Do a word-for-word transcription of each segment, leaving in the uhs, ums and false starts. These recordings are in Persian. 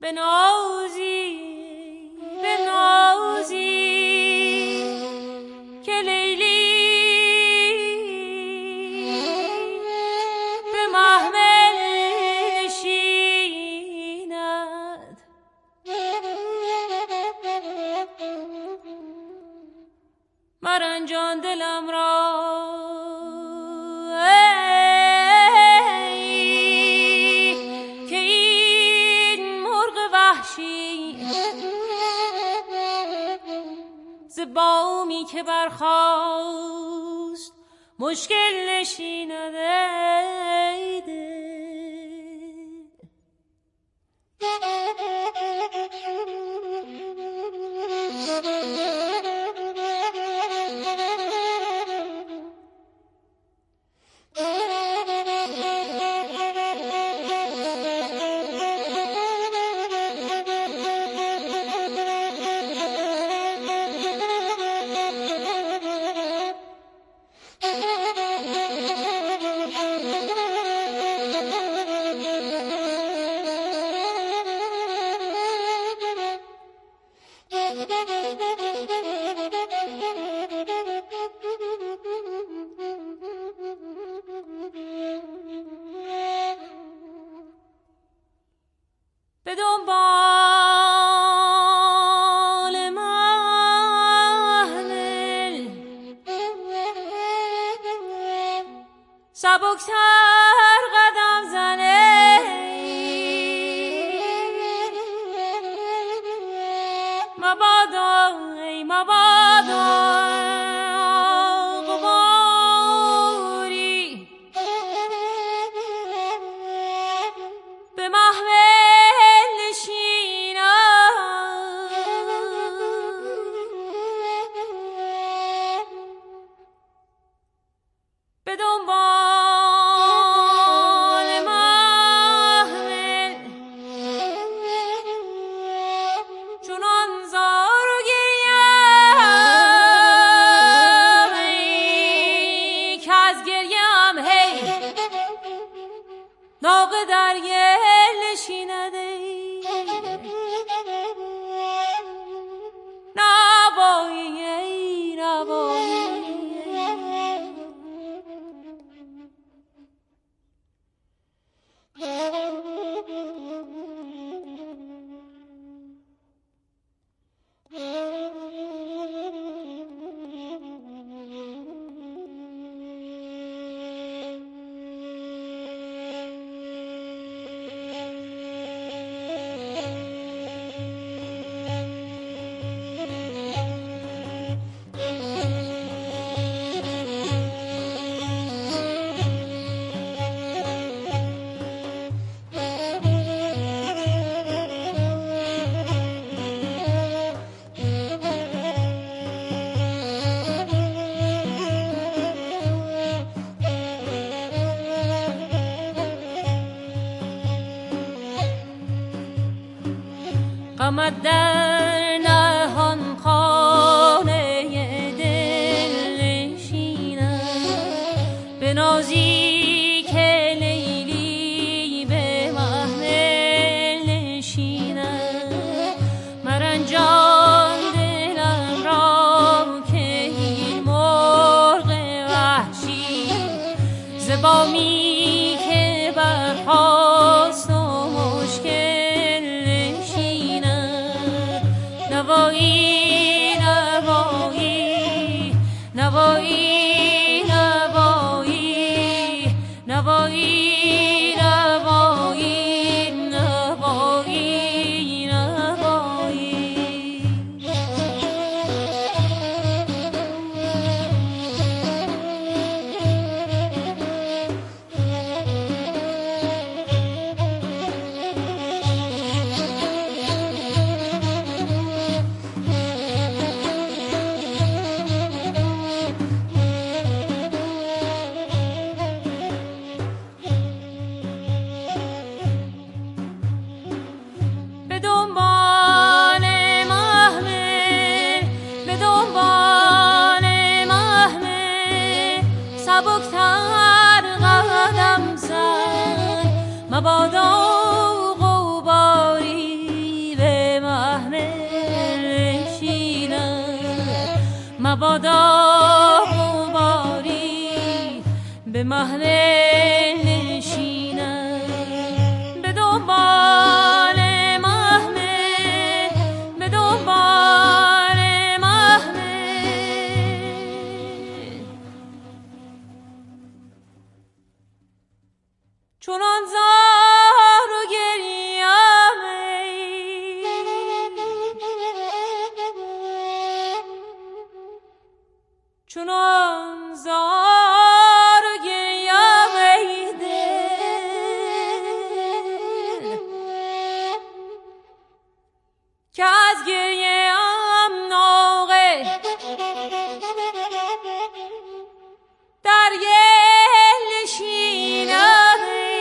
بنازی بنازی که لیلی به محمل نشیند. مرنجان دلم را که این مرغ وحشی ز بامی که برخاست مشکل نشیند. ای دل به دنبال محمل سبکتر قدم زنه. مبادا ای مبادا غباری به محمل به دنبال محمل چنان زار و گریم ای که از گریم هی ناقه در گل نشیند. نبایی ای نبایی غمت در نهان خانه دل نشیند. بنازی که لیلی به محمل نشیند. مرنجان دلم را که این مرغ وحشی ز بامی که برخاست و مشکل نوایی نوایی نوایی نوایی نوایی نوایی نوایی نوایی مبادا باری به محمل نشینم به دنبال محمل به دنبال محمل چونان زار و گریم چونان زار و گریم ای دل که از گریم ناقه در گل نشینم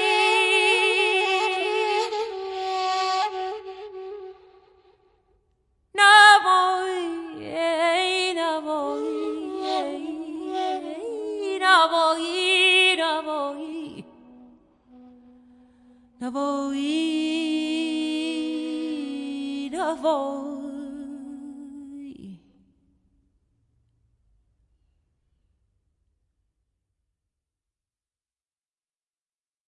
نوایی ای نوایی نوایی نوایی نوایی نوایی